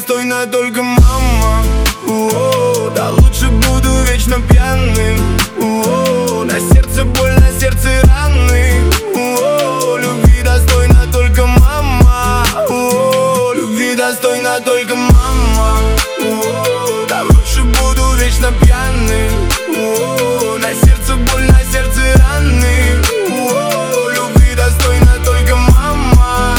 достойна только мама. Да лучше буду вечно пьяным. На сердце боль, на сердце раны. Любви достойна только мама. Любви достойна только мама. Да лучше буду вечно пьяным. На сердце боль, на сердце раны. Любви достойна только мама.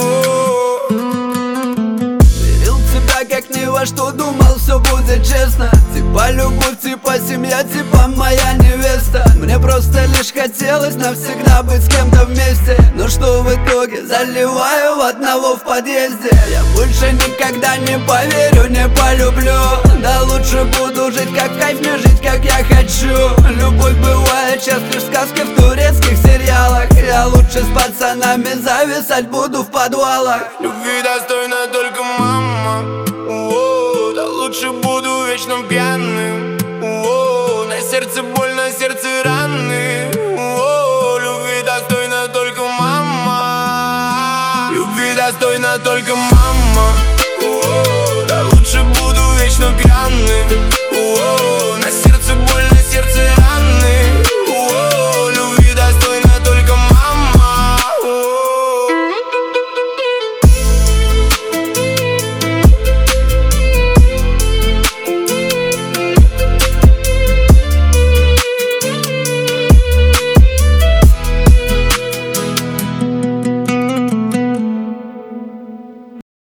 Верил в тебя как ни во что, думал все будет честно. Типа любовь, типа семья, типа моя невеста. Мне просто лишь хотелось навсегда быть с кем-то вместе. Но что в итоге? Заливаю одного в подъезде. Я больше никогда не поверю, не полюблю. Да лучше буду жить как в кайф, не жить как я хочу. Любовь бывает сейчас лишь в сказке, в турецких сериалах. Я лучше с пацанами зависать буду в подвалах. Любви достойна только мама. Да лучше буду вечно пьяным.